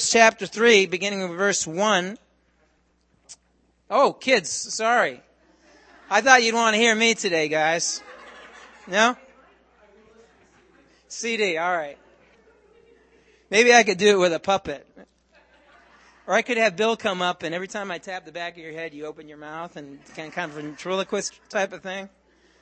Proverbs chapter 3, beginning with verse 1. Oh, kids, sorry. I thought you'd want to hear me today, guys. No? CD, all right. Maybe I could do it with a puppet. Or I could have Bill come up, and every time I tap the back of your head, you open your mouth, and kind of a ventriloquist type of thing.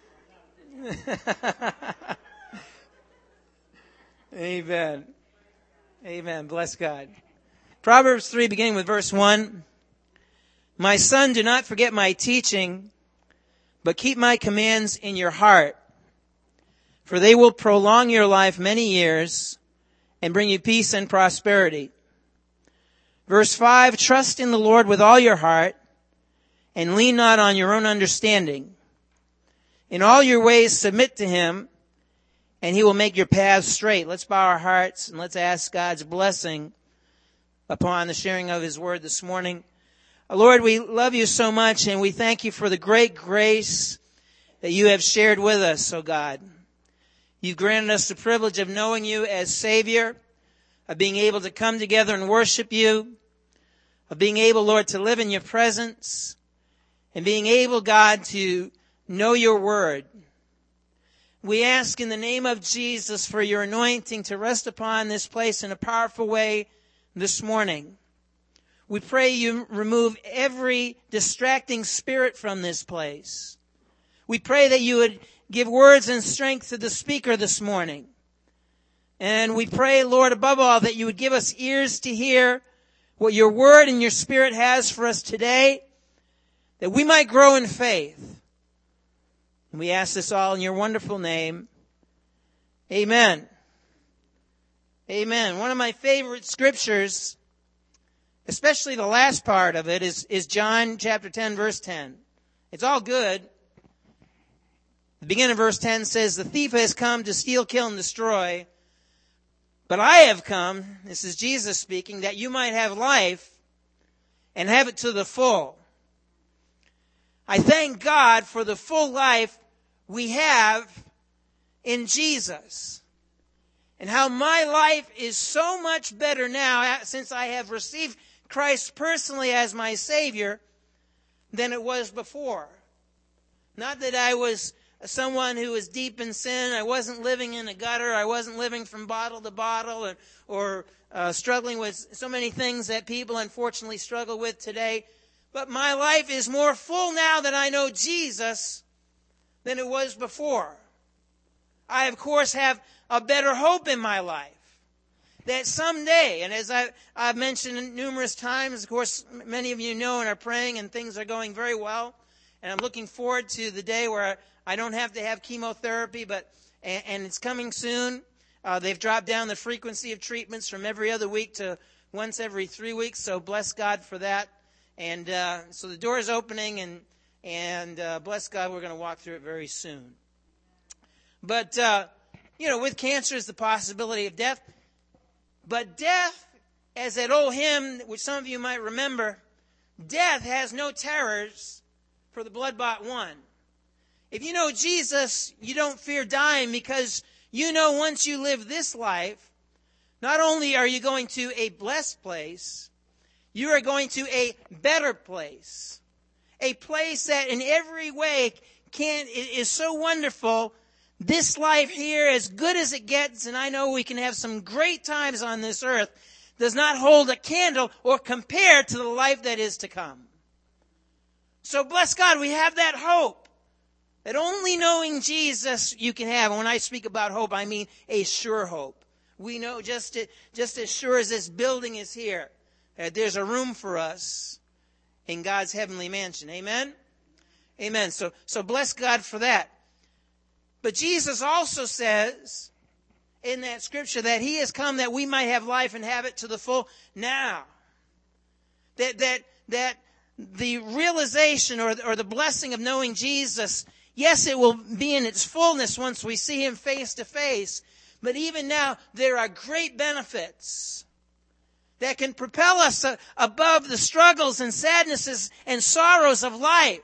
Amen. Amen. Bless God. Proverbs 3, beginning with verse 1. My son, do not forget my teaching, but keep my commands in your heart, for they will prolong your life many years and bring you peace and prosperity. Verse 5, trust in the Lord with all your heart and lean not on your own understanding. In all your ways submit to him, and he will make your paths straight. Let's bow our hearts and let's ask God's blessing upon the sharing of his word this morning. Lord, we love you so much, and we thank you for the great grace that you have shared with us, oh God. You've granted us the privilege of knowing you as Savior, of being able to come together and worship you, of being able, Lord, to live in your presence, and being able, God, to know your word. We ask in the name of Jesus for your anointing to rest upon this place in a powerful way this morning. We pray you remove every distracting spirit from this place. We pray that you would give words and strength to the speaker this morning. And we pray, Lord, above all, that you would give us ears to hear what your word and your spirit has for us today, that we might grow in faith. And we ask this all in your wonderful name. Amen. Amen. One of my favorite scriptures, especially the last part of it, is John chapter 10, verse 10. It's all good. The beginning of verse 10 says, the thief has come to steal, kill, and destroy. But I have come, this is Jesus speaking, that you might have life and have it to the full. I thank God for the full life we have in Jesus. And how my life is so much better now since I have received Christ personally as my Savior than it was before. Not that I was someone who was deep in sin. I wasn't living in a gutter. I wasn't living from bottle to bottle or struggling with so many things that people unfortunately struggle with today. But my life is more full now that I know Jesus than it was before. I, of course, have a better hope in my life that someday, and as I've mentioned numerous times, of course, many of you know and are praying and things are going very well. And I'm looking forward to the day where I don't have to have chemotherapy, and it's coming soon. They've dropped down the frequency of treatments from every other week to once every 3 weeks, so bless God for that. And so the door is opening, and bless God, we're going to walk through it very soon. But, with cancer is the possibility of death. But death, as that old hymn, which some of you might remember, death has no terrors for the blood-bought one. If you know Jesus, you don't fear dying because you know once you live this life, not only are you going to a blessed place, you are going to a better place. A place that in every way is so wonderful. This life here, as good as it gets, and I know we can have some great times on this earth, does not hold a candle or compare to the life that is to come. So bless God, we have that hope. That only knowing Jesus you can have. And when I speak about hope, I mean a sure hope. We know just as sure as this building is here, that there's a room for us in God's heavenly mansion. Amen? Amen. So bless God for that. But Jesus also says in that scripture that he has come that we might have life and have it to the full now. That the realization or the blessing of knowing Jesus, yes, it will be in its fullness once we see him face to face. But even now, there are great benefits that can propel us above the struggles and sadnesses and sorrows of life.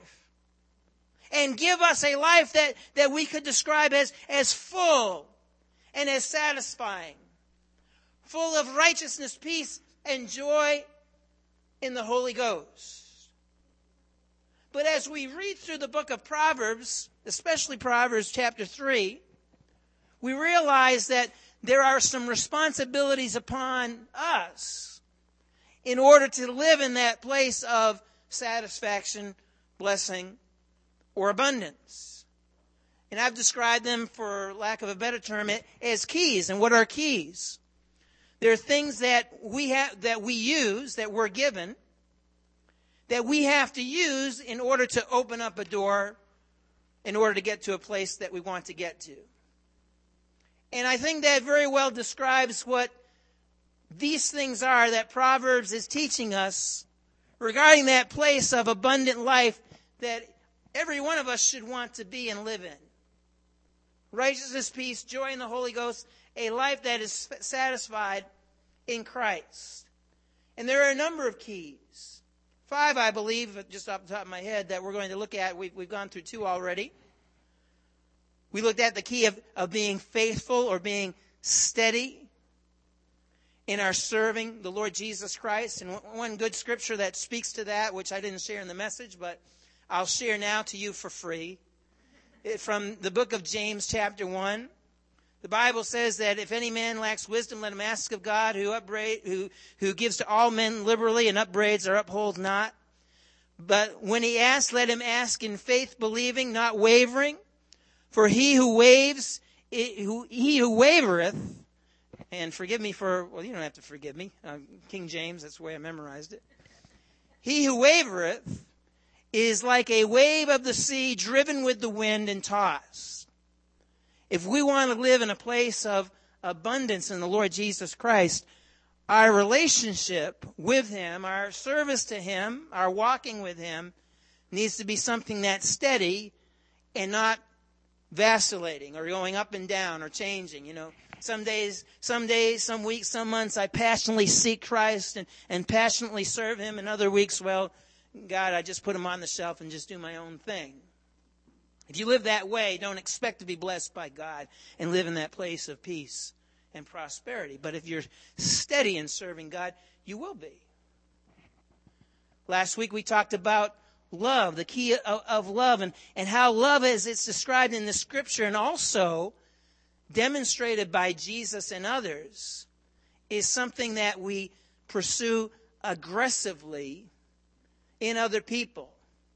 And give us a life that we could describe as full and as satisfying. Full of righteousness, peace, and joy in the Holy Ghost. But as we read through the book of Proverbs, especially Proverbs chapter 3, we realize that there are some responsibilities upon us in order to live in that place of satisfaction, blessing, or abundance. And I've described them, for lack of a better term, as keys. And what are keys? They're things that we have, that we use, that we're given, that we have to use in order to open up a door, in order to get to a place that we want to get to. And I think that very well describes what these things are that Proverbs is teaching us regarding that place of abundant life that every one of us should want to be and live in. Righteousness, peace, joy in the Holy Ghost, a life that is satisfied in Christ. And there are a number of keys. 5, I believe, just off the top of my head, that we're going to look at. We've gone through 2 already. We looked at the key of being faithful or being steady in our serving the Lord Jesus Christ. And one good scripture that speaks to that, which I didn't share in the message, but I'll share now to you for free. From the book of James chapter 1. The Bible says that if any man lacks wisdom, let him ask of God, who gives to all men liberally and upbraids or upholds not. But when he asks, let him ask in faith, believing, not wavering. For he who wavereth, and forgive me for, well, you don't have to forgive me. King James, that's the way I memorized it. He who wavereth is like a wave of the sea driven with the wind and tossed. If we want to live in a place of abundance in the Lord Jesus Christ, our relationship with Him, our service to Him, our walking with Him needs to be something that's steady and not vacillating or going up and down or changing. You know, some days, some weeks, some months I passionately seek Christ and passionately serve Him, and other weeks, well, God, I just put Him on the shelf and just do my own thing. If you live that way, don't expect to be blessed by God and live in that place of peace and prosperity. But if you're steady in serving God, you will be. Last week we talked about love, the key of love, and how love, as it's described in the Scripture and also demonstrated by Jesus and others, is something that we pursue aggressively in other people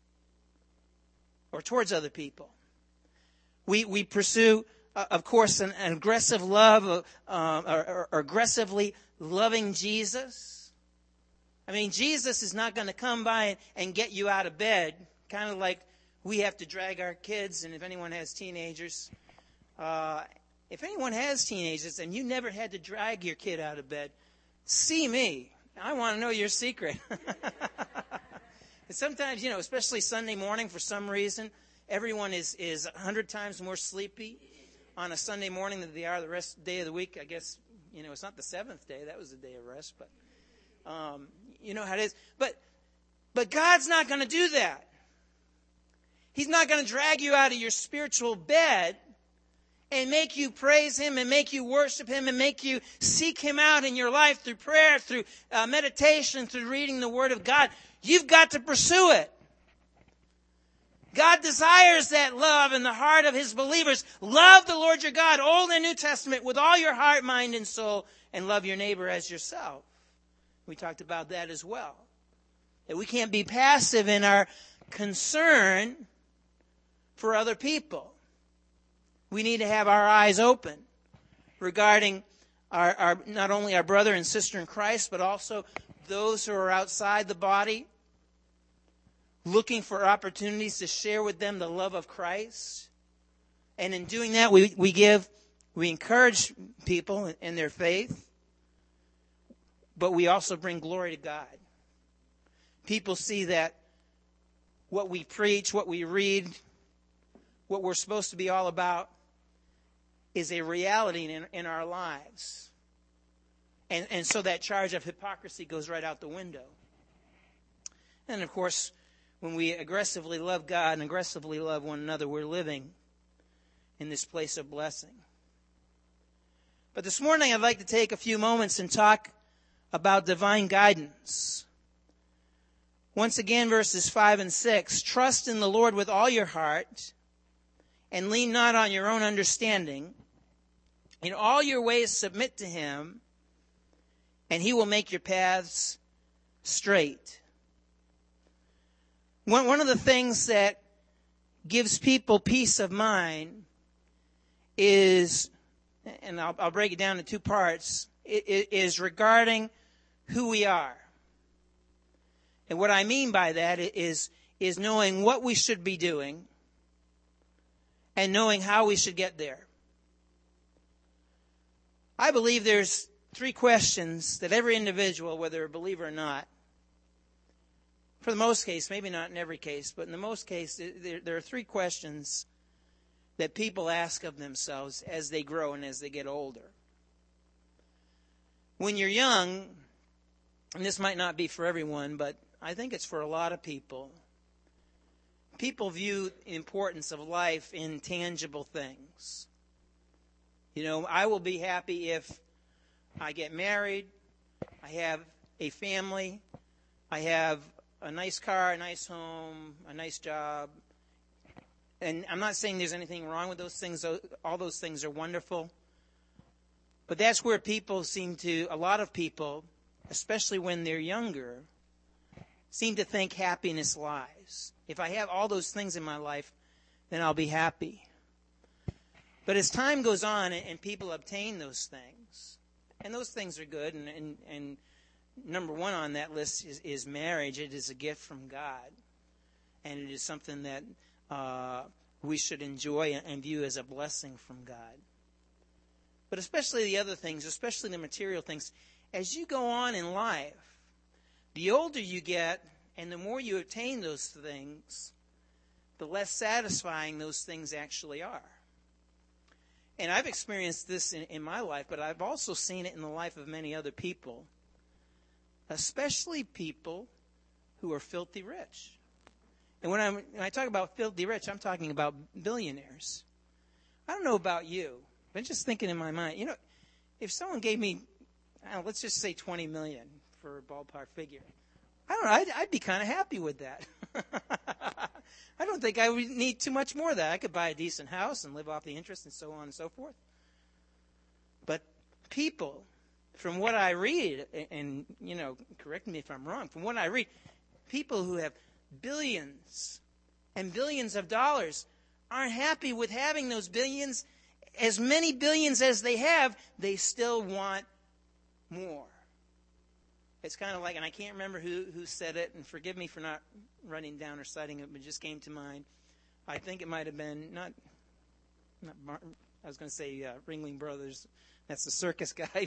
or towards other people. We pursue, of course, an aggressive love or aggressively loving Jesus. I mean, Jesus is not going to come by and get you out of bed, kind of like we have to drag our kids. And if anyone has teenagers, and you never had to drag your kid out of bed, see me. I want to know your secret. Sometimes, especially Sunday morning, for some reason, everyone is 100 times more sleepy on a Sunday morning than they are the rest day of the week. I guess, it's not the 7th day. That was a day of rest, but you know how it is. But God's not going to do that. He's not going to drag you out of your spiritual bed and make you praise Him and make you worship Him and make you seek Him out in your life through prayer, through meditation, through reading the Word of God. You've got to pursue it. God desires that love in the heart of His believers. Love the Lord your God, Old and New Testament, with all your heart, mind, and soul, and love your neighbor as yourself. We talked about that as well. That we can't be passive in our concern for other people. We need to have our eyes open regarding our not only our brother and sister in Christ, but also those who are outside the body, looking for opportunities to share with them the love of Christ. And in doing that, we encourage people in their faith, but we also bring glory to God. People see that what we preach, what we read, what we're supposed to be all about is a reality in our lives. And so that charge of hypocrisy goes right out the window. And of course, when we aggressively love God and aggressively love one another, we're living in this place of blessing. But this morning I'd like to take a few moments and talk about divine guidance. Once again, verses 5 and 6, trust in the Lord with all your heart and lean not on your own understanding. In all your ways submit to him, and he will make your paths straight. One of the things that gives people peace of mind is, and I'll break it down into two parts, is regarding who we are. And what I mean by that is knowing what we should be doing and knowing how we should get there. I believe there's three questions that every individual, whether a believer or not, for the most case, maybe not in every case, but in the most case, there are three questions that people ask of themselves as they grow and as they get older. When you're young, and this might not be for everyone, but I think it's for a lot of people, people view the importance of life in tangible things. You know, I will be happy if I get married, I have a family, I have a nice car, a nice home, a nice job. And I'm not saying there's anything wrong with those things. All those things are wonderful. But that's where people a lot of people, especially when they're younger, seem to think happiness lies. If I have all those things in my life, then I'll be happy. But as time goes on and people obtain those things, and those things are good, and number one on that list is marriage. It is a gift from God. And it is something that we should enjoy and view as a blessing from God. But especially the other things, especially the material things, as you go on in life, the older you get and the more you obtain those things, the less satisfying those things actually are. And I've experienced this in my life, but I've also seen it in the life of many other people, especially people who are filthy rich. And when I talk about filthy rich, I'm talking about billionaires. I don't know about you, but I'm just thinking in my mind, you know, if someone gave me, let's just say $20 million for a ballpark figure, I don't know, I'd be kind of happy with that. I don't think I would need too much more of that. I could buy a decent house and live off the interest and so on and so forth. But people, from what I read, and, you know, correct me if I'm wrong, from what I read, people who have billions and billions of dollars aren't happy with having those billions. As many billions as they have, they still want more. It's kind of like, and I can't remember who said it, and forgive me for not running down or citing it, but it just came to mind. I think it might have been, not I was going to say Ringling Brothers. That's the circus guy.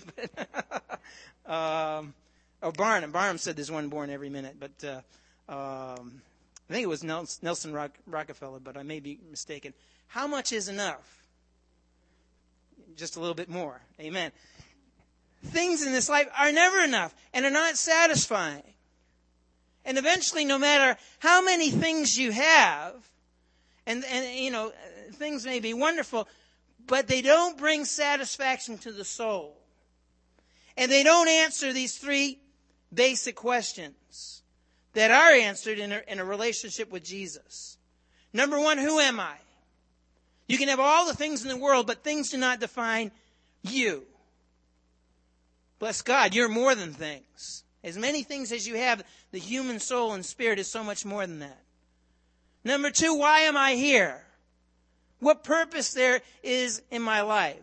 But Barnum. Barnum said there's one born every minute. But I think it was Nelson Rockefeller, but I may be mistaken. How much is enough? Just a little bit more. Amen. Things in this life are never enough and are not satisfying. And eventually, no matter how many things you have, and you know, things may be wonderful, but they don't bring satisfaction to the soul. And they don't answer these three basic questions that are answered in a relationship with Jesus. Number one, who am I? You can have all the things in the world, but things do not define you. Bless God, you're more than things. As many things as you have, the human soul and spirit is so much more than that. Number two, why am I here? What purpose there is in my life?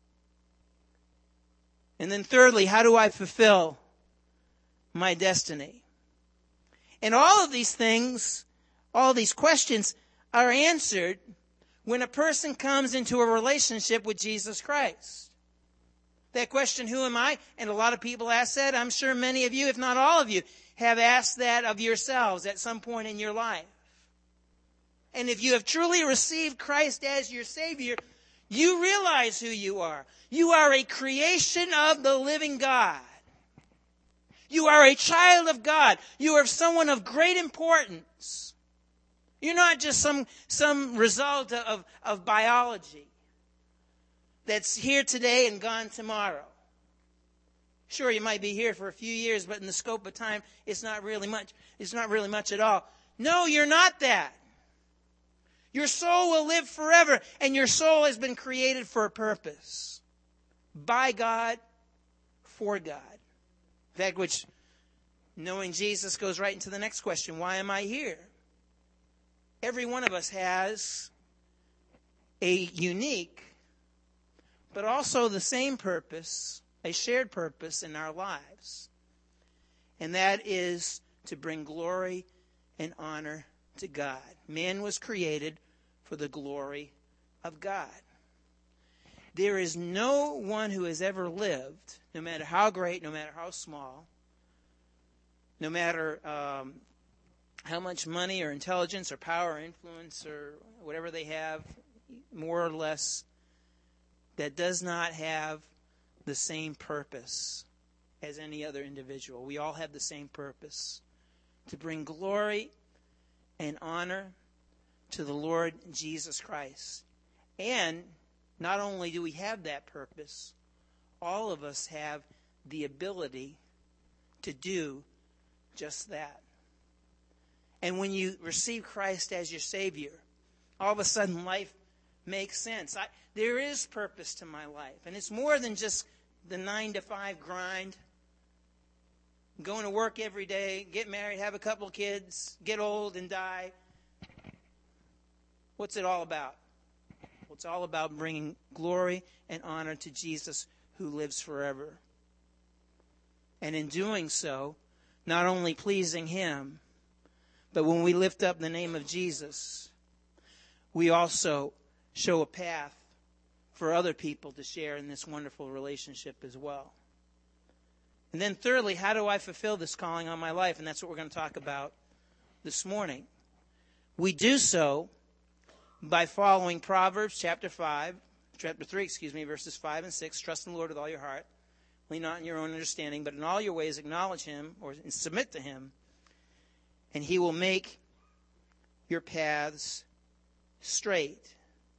And then thirdly, how do I fulfill my destiny? And all of these things, all these questions are answered when a person comes into a relationship with Jesus Christ. That question, who am I? And a lot of people ask that. I'm sure many of you, if not all of you, have asked that of yourselves at some point in your life. And if you have truly received Christ as your Savior, you realize who you are. You are a creation of the living God. You are a child of God. You are someone of great importance. You're not just some result of biology that's here today and gone tomorrow. Sure, you might be here for a few years, but in the scope of time, it's not really much. It's not really much at all. No, you're not that. Your soul will live forever, and your soul has been created for a purpose. By God, for God. In fact, which, knowing Jesus goes right into the next question. Why am I here? Every one of us has a unique, but also the same purpose, a shared purpose in our lives. And that is to bring glory and honor to God. Man was created for the glory of God. There is no one who has ever lived, no matter how great, no matter how small, no matter how much money or intelligence or power or influence or whatever they have, more or less, that does not have the same purpose as any other individual. We all have the same purpose: to bring glory and honor to the Lord Jesus Christ. And not only do we have that purpose, all of us have the ability to do just that. And when you receive Christ as your Savior, all of a sudden life makes sense. There is purpose to my life. And it's more than just the 9-to-5 grind. Going to work every day, get married, have a couple of kids, get old and die. What's it all about? Well, it's all about bringing glory and honor to Jesus, who lives forever. And in doing so, not only pleasing Him, but when we lift up the name of Jesus, we also show a path for other people to share in this wonderful relationship as well. And then thirdly, how do I fulfill this calling on my life? And that's what we're going to talk about this morning. We do so by following Proverbs chapter 3, verses 5 and 6. Trust in the Lord with all your heart. Lean not on your own understanding, but in all your ways acknowledge Him, or submit to Him, and He will make your paths straight.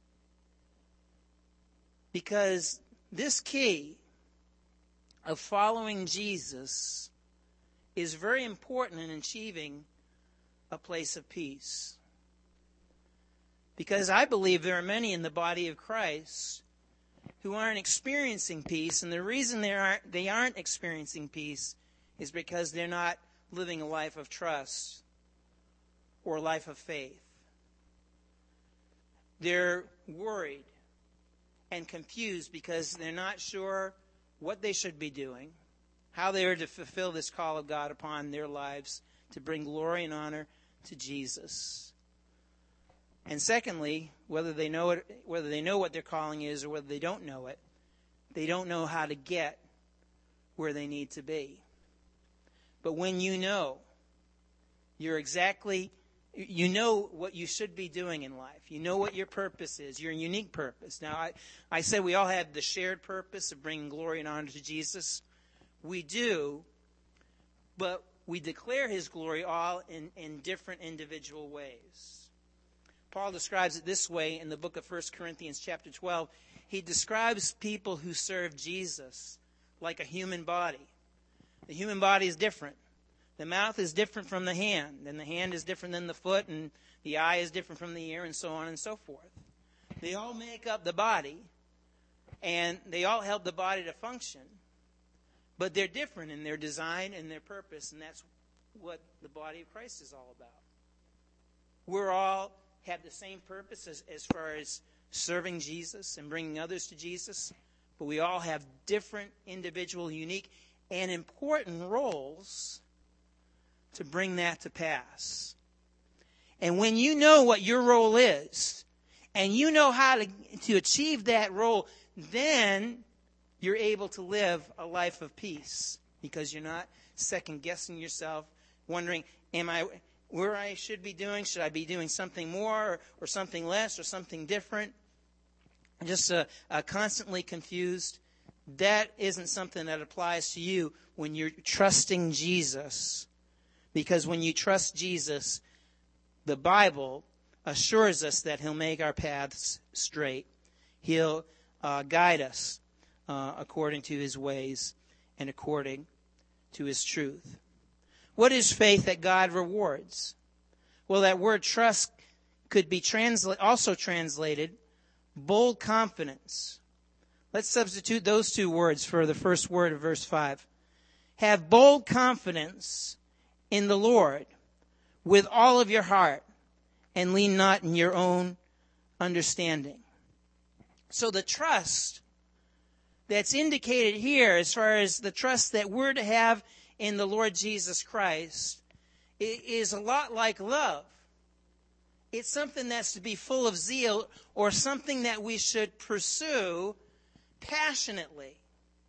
Because this key of following Jesus is very important in achieving a place of peace. Because I believe there are many in the body of Christ who aren't experiencing peace, and the reason they aren't experiencing peace is because they're not living a life of trust or a life of faith. They're worried and confused because they're not sure what they should be doing, how they are to fulfill this call of God upon their lives to bring glory and honor to Jesus. And secondly, whether they know what their calling is or whether they don't know it, they don't know how to get where they need to be. But when you know, you know what you should be doing in life. You know what your purpose is, your unique purpose. Now, I said we all have the shared purpose of bringing glory and honor to Jesus. We do, but we declare His glory all in different individual ways. Paul describes it this way in the book of 1 Corinthians chapter 12. He describes people who serve Jesus like a human body. The human body is different. The mouth is different from the hand, and the hand is different than the foot, and the eye is different from the ear, and so on and so forth. They all make up the body, and they all help the body to function, but they're different in their design and their purpose, and that's what the body of Christ is all about. We're all have the same purpose as far as serving Jesus and bringing others to Jesus, but we all have different individual, unique, and important roles to bring that to pass. And when you know what your role is, and you know how to achieve that role, then you're able to live a life of peace, because you're not second-guessing yourself, wondering, am I where I should be doing? Should I be doing something more or something less or something different? Just constantly confused. That isn't something that applies to you when you're trusting Jesus. Because when you trust Jesus, the Bible assures us that He'll make our paths straight. He'll guide us according to His ways. and according to his truth. What is faith that God rewards? Well, that word trust could be also translated bold confidence. Let's substitute those two words for the first word of verse 5. Have bold confidence in the Lord with all of your heart, and lean not in your own understanding. So the trust that's indicated here, as far as the trust that we're to have in the Lord Jesus Christ, is a lot like love. It's something that's to be full of zeal, or something that we should pursue passionately.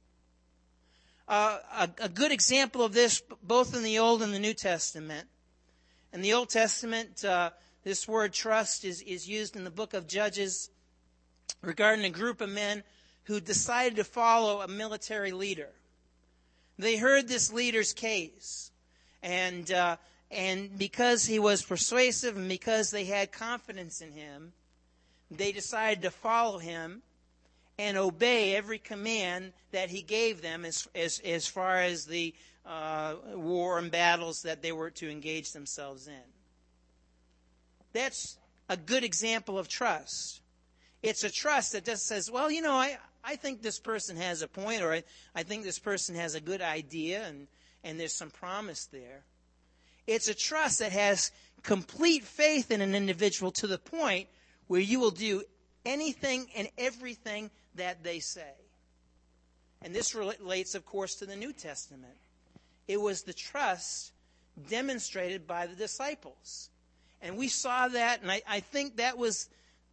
A good example of this, both in the Old and the New Testament. In the Old Testament, this word trust is used in the book of Judges regarding a group of men who decided to follow a military leader. They heard this leader's case, and because he was persuasive and because they had confidence in him, they decided to follow him and obey every command that he gave them as far as the war and battles that they were to engage themselves in. That's a good example of trust. It's a trust that just says, well, I think this person has a point, or I think this person has a good idea, and there's some promise there. It's a trust that has complete faith in an individual to the point where you will do anything and everything that they say. And this relates, of course, to the New Testament. It was the trust demonstrated by the disciples. And we saw that, and I think that was,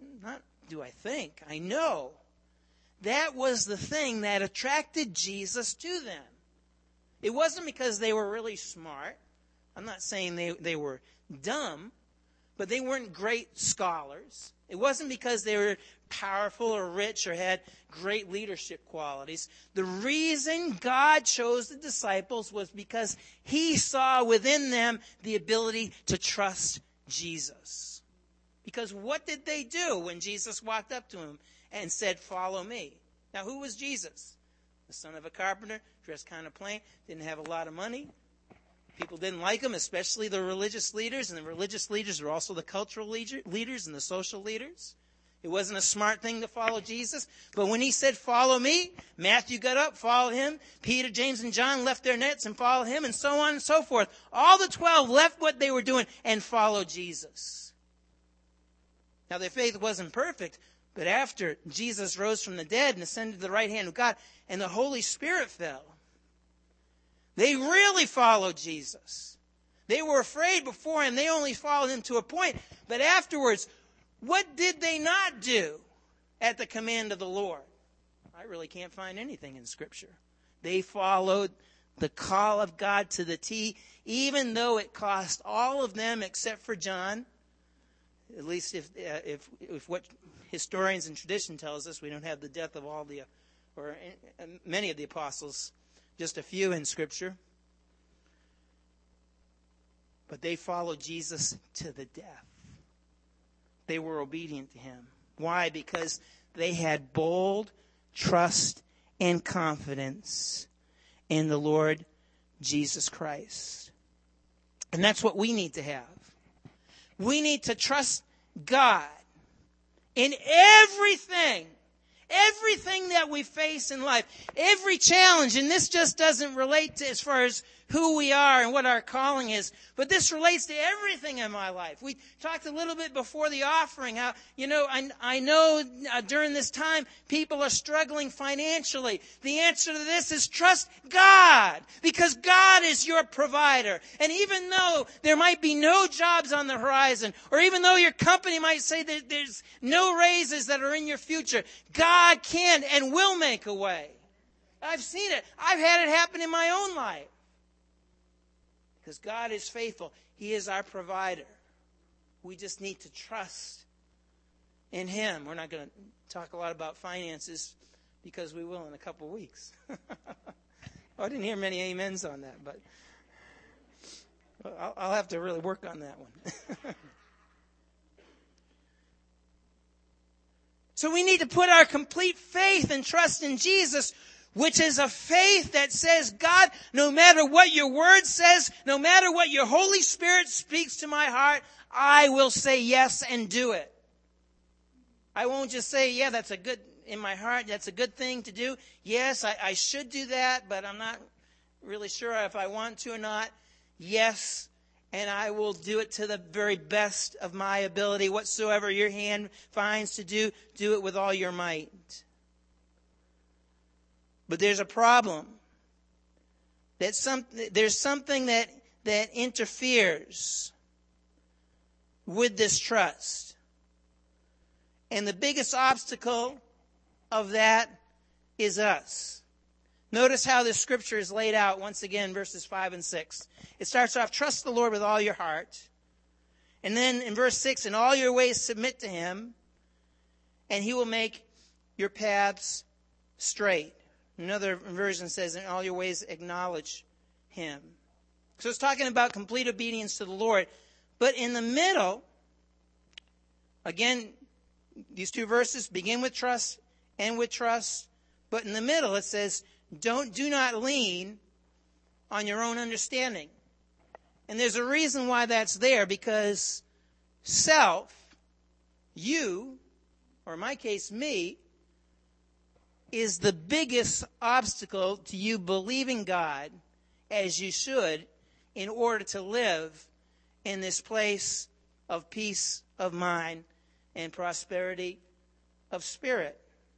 I know, that was the thing that attracted Jesus to them. It wasn't because they were really smart. I'm not saying they were dumb, but they weren't great scholars. It wasn't because they were powerful or rich or had great leadership qualities. The reason God chose the disciples was because he saw within them the ability to trust Jesus. Because what did they do when Jesus walked up to him and said, "Follow me"? Now, who was Jesus? The son of a carpenter, dressed kind of plain, didn't have a lot of money. People didn't like him, especially the religious leaders, and the religious leaders were also the cultural leaders and the social leaders. It wasn't a smart thing to follow Jesus. But when he said, "Follow me," Matthew got up, followed him. Peter, James, and John left their nets and followed him, and so on and so forth. All the 12 left what they were doing and followed Jesus. Now, their faith wasn't perfect, but after Jesus rose from the dead and ascended to the right hand of God, and the Holy Spirit fell, they really followed Jesus. They were afraid before him. They only followed him to a point. But afterwards, what did they not do at the command of the Lord? I really can't find anything in Scripture. They followed the call of God to the T, even though it cost all of them except for John. At least if what historians and tradition tells us, we don't have the death of all or many of the apostles, just a few in Scripture. But they followed Jesus to the death. They were obedient to him. Why? Because they had bold trust and confidence in the Lord Jesus Christ. And that's what we need to have. We need to trust God in everything that we face in life, every challenge. And this just doesn't relate to as far as who we are and what our calling is, but this relates to everything in my life. We talked a little bit before the offering how, I know during this time people are struggling financially. The answer to this is trust God, because God is your provider. And even though there might be no jobs on the horizon, or even though your company might say that there's no raises that are in your future, God can and will make a way. I've seen it. I've had it happen in my own life. Because God is faithful. He is our provider. We just need to trust in him. We're not going to talk a lot about finances because we will in a couple weeks. I didn't hear many amens on that, but I'll have to really work on that one. So we need to put our complete faith and trust in Jesus which is a faith that says, God, no matter what your word says, no matter what your Holy Spirit speaks to my heart, I will say yes and do it. I won't just say, yeah, that's a good, in my heart, that's a good thing to do. Yes, I should do that, but I'm not really sure if I want to or not. Yes, and I will do it to the very best of my ability. Whatsoever your hand finds to do, do it with all your might. But there's a problem. There's something that interferes with this trust. And the biggest obstacle of that is us. Notice how this scripture is laid out once again, verses 5 and 6. It starts off, trust the Lord with all your heart. And then in verse 6, in all your ways submit to him, and he will make your paths straight. Another version says, in all your ways acknowledge him. So it's talking about complete obedience to the Lord. But in the middle, again, these two verses begin with trust, end with trust. But in the middle it says, do not lean on your own understanding. And there's a reason why that's there, because self, you, or in my case, me, is the biggest obstacle to you believing God as you should in order to live in this place of peace of mind and prosperity of spirit.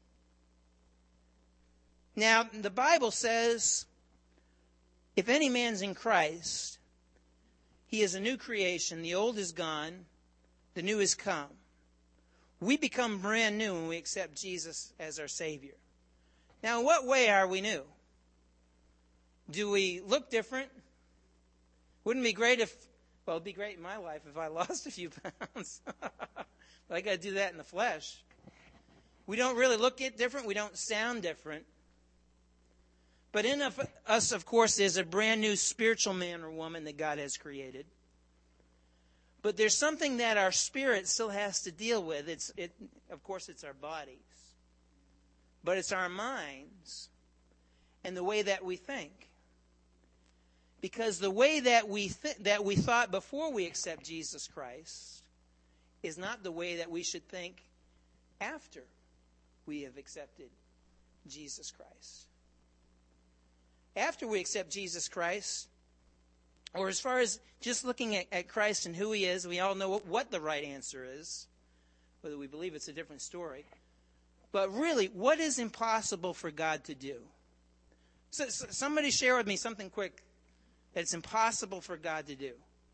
Now, the Bible says, if any man's in Christ, he is a new creation. The old is gone, the new is come. We become brand new when we accept Jesus as our Savior. Now, in what way are we new? Do we look different? Wouldn't it be great it'd be great in my life if I lost a few pounds. But I got to do that in the flesh. We don't really look different. We don't sound different. But in us, of course, is a brand new spiritual man or woman that God has created. But there's something that our spirit still has to deal with. Of course, it's our bodies. But it's our minds and the way that we think. Because the way that we thought before we accept Jesus Christ is not the way that we should think after we have accepted Jesus Christ. After we accept Jesus Christ, or as far as just looking at Christ and who he is, we all know what the right answer is. Whether we believe it's a different story. But really, what is impossible for God to do? So somebody share with me something quick that it's impossible for God to do.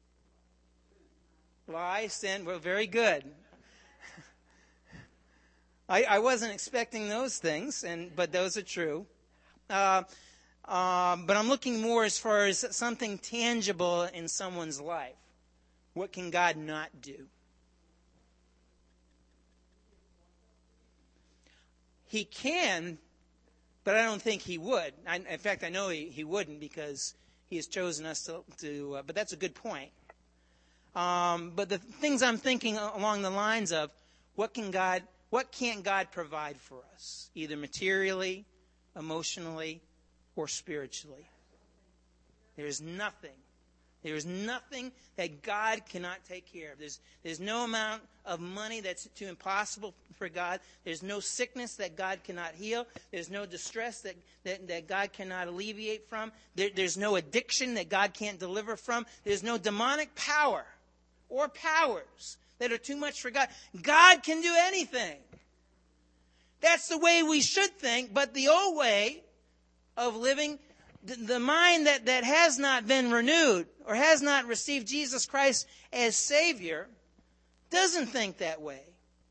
Lie, sin, well, very good. I wasn't expecting those things, but those are true. But I'm looking more as far as something tangible in someone's life. What can God not do? He can, but I don't think he would. In fact, I know he wouldn't, because he has chosen us to but that's a good point. But the things I'm thinking along the lines of, what can't God provide for us? Either materially, emotionally, or spiritually. There's nothing that God cannot take care of. There's no amount of money that's too impossible for God. There's no sickness that God cannot heal. There's no distress that God cannot alleviate from. There's no addiction that God can't deliver from. There's no demonic power or powers that are too much for God. God can do anything. That's the way we should think, but the old way of living, the mind that has not been renewed or has not received Jesus Christ as Savior doesn't think that way.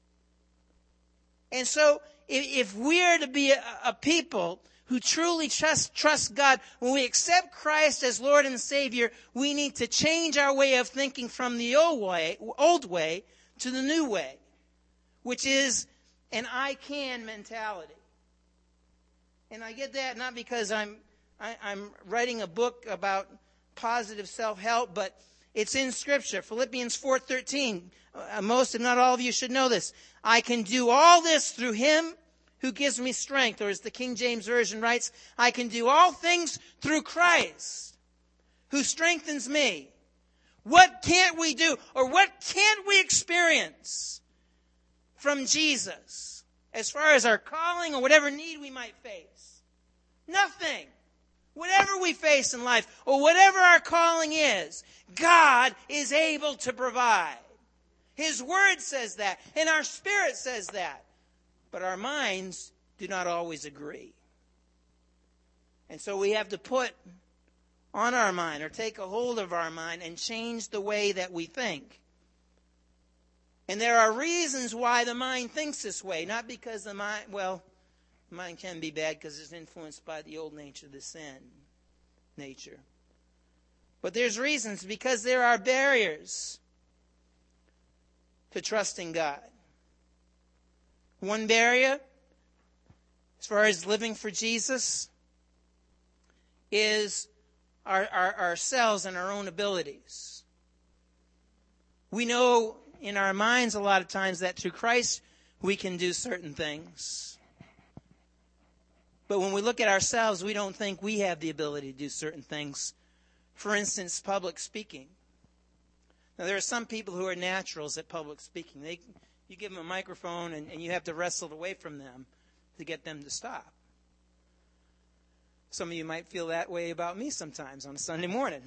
And so if we are to be a people who truly trust God, when we accept Christ as Lord and Savior, we need to change our way of thinking from the old way to the new way, which is an I can mentality. And I get that not because I'm writing a book about positive self-help, but it's in Scripture. Philippians 4:13. Most, if not all of you, should know this. I can do all this through him who gives me strength. Or as the King James Version writes, I can do all things through Christ who strengthens me. What can't we do? Or what can't we experience from Jesus as far as our calling or whatever need we might face? Nothing. Whatever we face in life or whatever our calling is, God is able to provide. His Word says that, and our spirit says that. But our minds do not always agree. And so we have to put on our mind or take a hold of our mind and change the way that we think. And there are reasons why the mind thinks this way. Not because the mind, the mind can be bad because it's influenced by the old nature, the sin nature. But there's reasons because there are barriers to trusting God. One barrier, as far as living for Jesus, is ourselves and our own abilities. We know in our minds a lot of times that through Christ we can do certain things. But when we look at ourselves, we don't think we have the ability to do certain things. For instance, public speaking. Now, there are some people who are naturals at public speaking. You give them a microphone and you have to wrestle it away from them to get them to stop. Some of you might feel that way about me sometimes on a Sunday morning.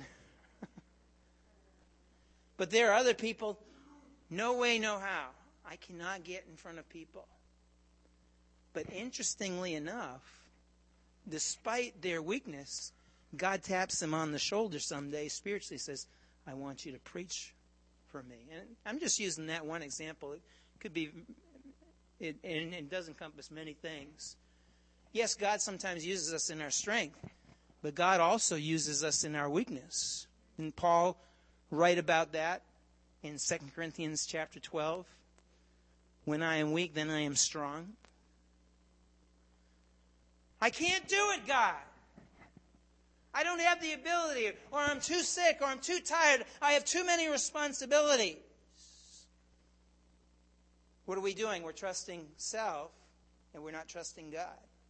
But there are other people, no way, no how. I cannot get in front of people. But interestingly enough, despite their weakness, God taps them on the shoulder someday, spiritually says, I want you to preach for me. And I'm just using that one example. It could be, it does encompass many things. Yes, God sometimes uses us in our strength, but God also uses us in our weakness. And Paul write about that in 2 Corinthians chapter 12. When I am weak, then I am strong. I can't do it, God. I don't have the ability, or I'm too sick, or I'm too tired. I have too many responsibilities. What are we doing? We're trusting self, and we're not trusting God.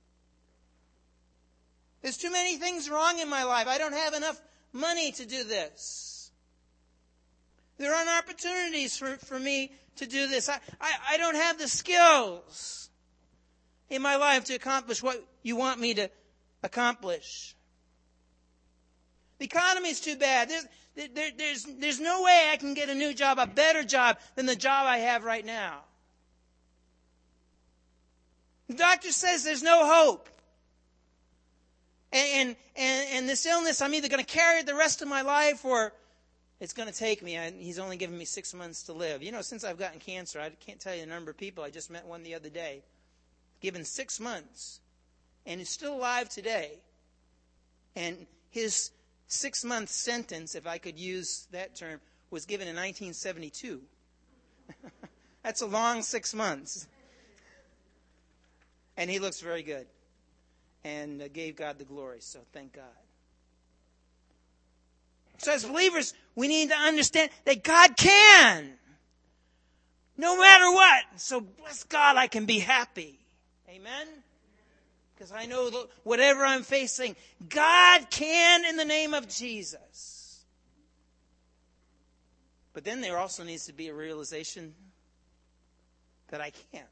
There's too many things wrong in my life. I don't have enough money to do this. There aren't opportunities for me to do this. I don't have the skills in my life to accomplish what you want me to accomplish. The economy's too bad. There's no way I can get a new job, a better job than the job I have right now. The doctor says there's no hope. And this illness, I'm either going to carry it the rest of my life or it's going to take me. He's only given me 6 months to live. You know, since I've gotten cancer, I can't tell you the number of people. I just met one the other day. Given 6 months. And he's still alive today. And his 6-month sentence, if I could use that term, was given in 1972. That's a long 6 months. And he looks very good. And gave God the glory, so thank God. So as believers, we need to understand that God can. No matter what. So bless God, I can be happy. Amen? Because I know that whatever I'm facing, God can in the name of Jesus. But then there also needs to be a realization that I can't.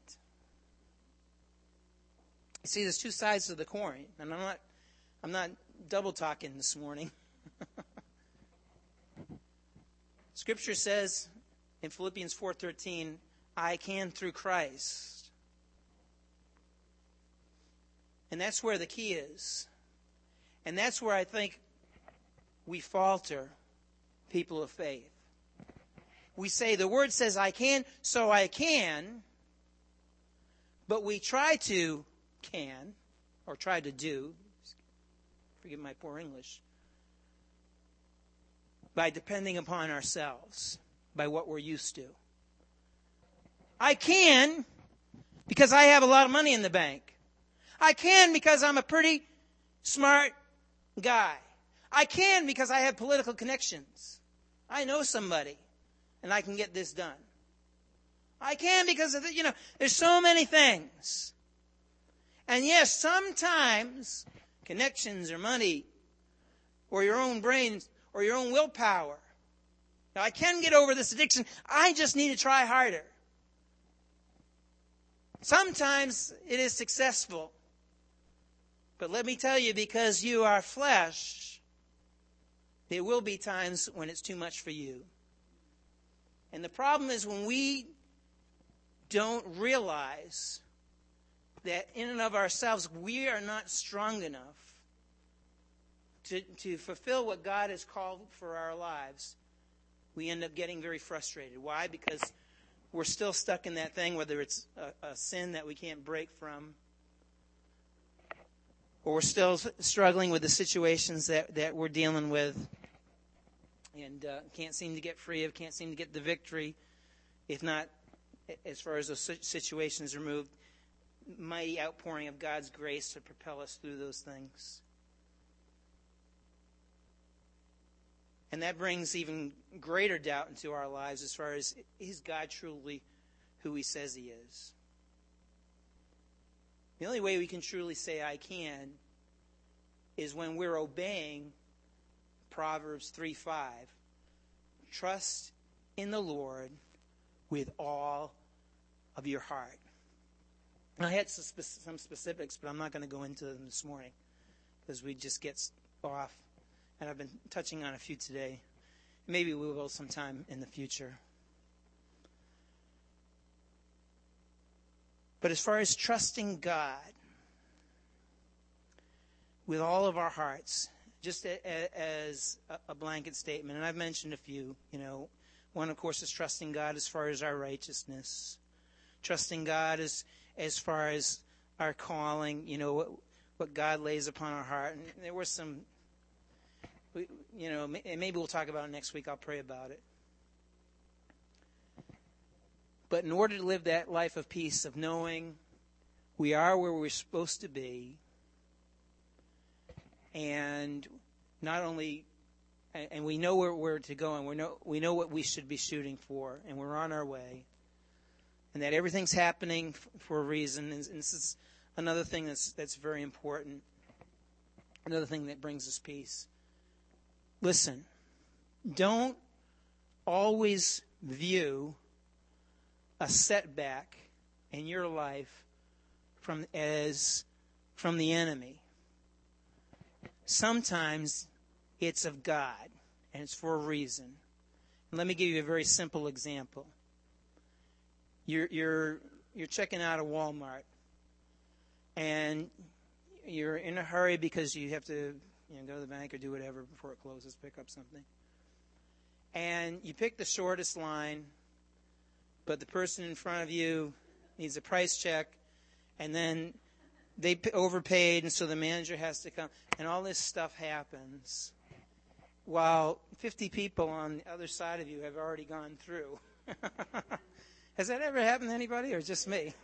You see, there's two sides to the coin, and I'm not double talking this morning. Scripture says in Philippians 4:13, I can through Christ. And that's where the key is. And that's where I think we falter, people of faith. We say the word says I can, so I can, but we try to do, forgive my poor English, by depending upon ourselves, by what we're used to. I can because I have a lot of money in the bank. I can because I'm a pretty smart guy. I can because I have political connections. I know somebody and I can get this done. I can because of there's so many things. And yes, sometimes connections or money or your own brains or your own willpower. Now, I can get over this addiction. I just need to try harder. Sometimes it is successful. But let me tell you, because you are flesh, there will be times when it's too much for you. And the problem is when we don't realize that in and of ourselves we are not strong enough to fulfill what God has called for our lives, we end up getting very frustrated. Why? Because we're still stuck in that thing, whether it's a sin that we can't break from, or we're still struggling with the situations that we're dealing with and can't seem to get free of, can't seem to get the victory, if not, as far as those situations are moved, mighty outpouring of God's grace to propel us through those things. And that brings even greater doubt into our lives as far as, is God truly who he says he is? The only way we can truly say I can is when we're obeying Proverbs 3:5. Trust in the Lord with all of your heart. And I had some specifics, but I'm not going to go into them this morning because we just get off. And I've been touching on a few today. Maybe we will sometime in the future. But as far as trusting God with all of our hearts, just as a blanket statement, and I've mentioned a few, one, of course, is trusting God as far as our righteousness. Trusting God as far as our calling, what God lays upon our heart. And there were some, and maybe we'll talk about it next week. I'll pray about it. But in order to live that life of peace, of knowing we are where we're supposed to be, and not only, and we know where we're to go, and we know what we should be shooting for, and we're on our way, and that everything's happening for a reason. And this is another thing that's very important. Another thing that brings us peace. Listen, don't always view a setback in your life from the enemy. Sometimes it's of God, and it's for a reason. And let me give you a very simple example. You're checking out of Walmart, and you're in a hurry because you have to go to the bank or do whatever before it closes, pick up something. And you pick the shortest line, but the person in front of you needs a price check, and then they overpaid, and so the manager has to come, and all this stuff happens while 50 people on the other side of you have already gone through. Has that ever happened to anybody, or just me?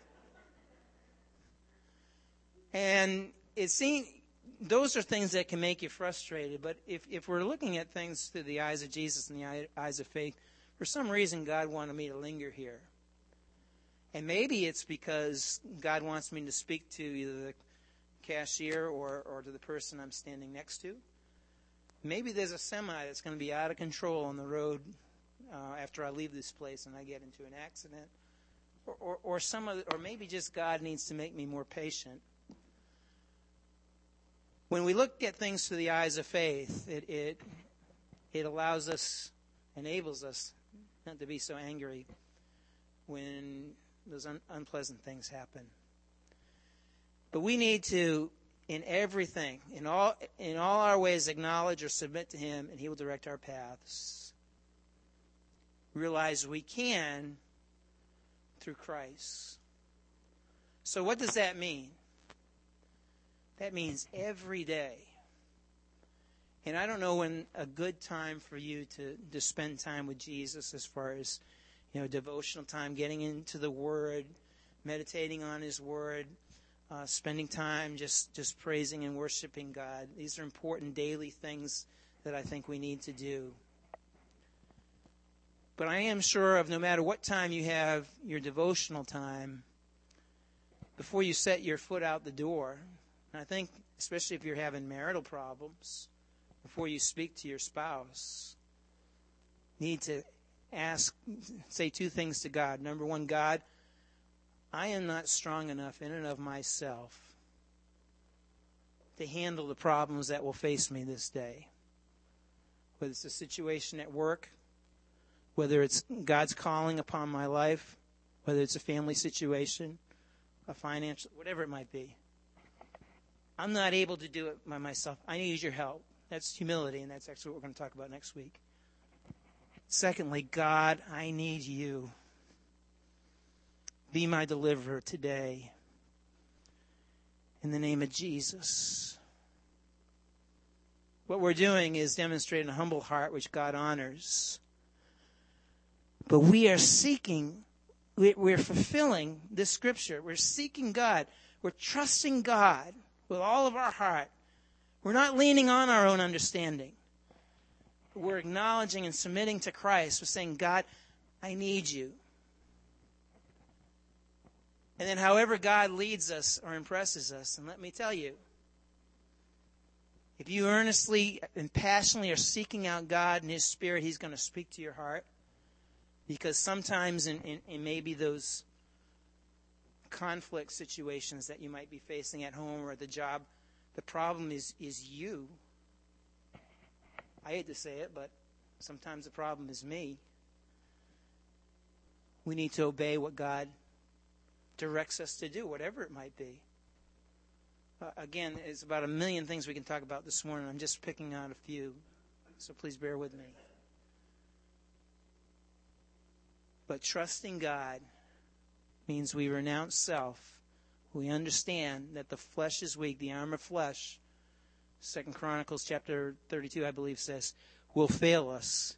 And it seems those are things that can make you frustrated. But if we're looking at things through the eyes of Jesus and the eyes of faith, for some reason God wanted me to linger here. And maybe it's because God wants me to speak to either the cashier or to the person I'm standing next to. Maybe there's a semi that's going to be out of control on the road after I leave this place and I get into an accident. Or maybe just God needs to make me more patient. When we look at things through the eyes of faith, it allows us, enables us not to be so angry when those unpleasant things happen. But we need to, in everything, in all our ways, acknowledge or submit to Him, and He will direct our paths. Realize we can through Christ. So what does that mean? That means every day. And I don't know when a good time for you to spend time with Jesus, as far as devotional time, getting into the Word, meditating on His Word, spending time just praising and worshiping God. These are important daily things that I think we need to do. But I am sure of, no matter what time you have your devotional time, before you set your foot out the door, and I think especially if you're having marital problems, before you speak to your spouse, need to say two things to God. Number one, God, I am not strong enough in and of myself to handle the problems that will face me this day. Whether it's a situation at work, whether it's God's calling upon my life, whether it's a family situation, a financial, whatever it might be. I'm not able to do it by myself. I need your help. That's humility, and that's actually what we're going to talk about next week. Secondly, God, I need you. Be my deliverer today. In the name of Jesus. What we're doing is demonstrating a humble heart which God honors. But we are seeking, we're fulfilling this scripture. We're seeking God. We're trusting God with all of our heart. We're not leaning on our own understanding. We're acknowledging and submitting to Christ. We're saying, God, I need you. And then however God leads us or impresses us, and let me tell you, if you earnestly and passionately are seeking out God and His Spirit, He's going to speak to your heart. Because sometimes in maybe those conflict situations that you might be facing at home or at the job, the problem is you. I hate to say it, but sometimes the problem is me. We need to obey what God directs us to do, whatever it might be. Again, it's about a million things we can talk about this morning. I'm just picking out a few, so please bear with me. But trusting God means we renounce self. We understand that the flesh is weak. The arm of flesh, 2 Chronicles chapter 32, I believe, says, will fail us.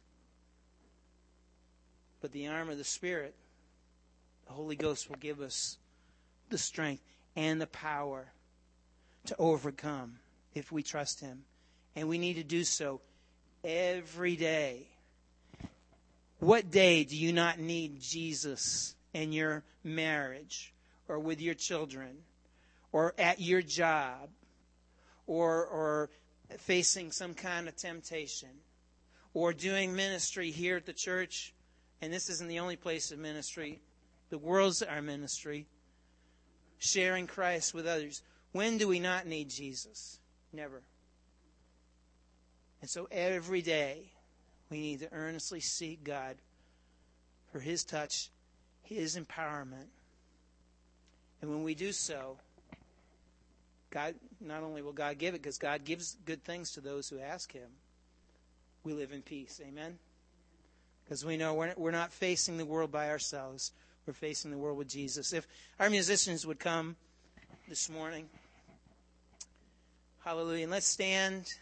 But the arm of the Spirit, the Holy Ghost, will give us the strength and the power to overcome if we trust Him. And we need to do so every day. What day do you not need Jesus in your marriage or with your children or at your job or facing some kind of temptation or doing ministry here at the church? And this isn't the only place of ministry. The world's our ministry. Sharing Christ with others. When do we not need Jesus? Never. And so every day we need to earnestly seek God for His touch, His empowerment. And when we do so, God, not only will God give it, because God gives good things to those who ask Him, we live in peace. Amen? Because we know we're not facing the world by ourselves. We're facing the world with Jesus. If our musicians would come this morning. Hallelujah. And let's stand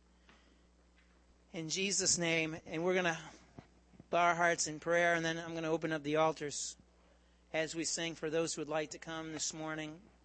in Jesus' name. And we're going to bow our hearts in prayer. And then I'm going to open up the altars as we sing for those who would like to come this morning.